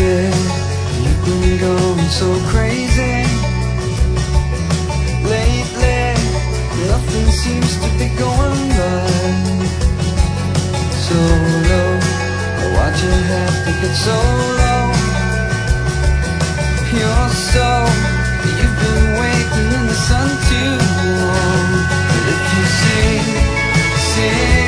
Lately, you've been going so crazy. Lately, nothing seems to be going right. Solo, why'd you have to get so low? You're so, you've been waiting in the sun too long. But if you sing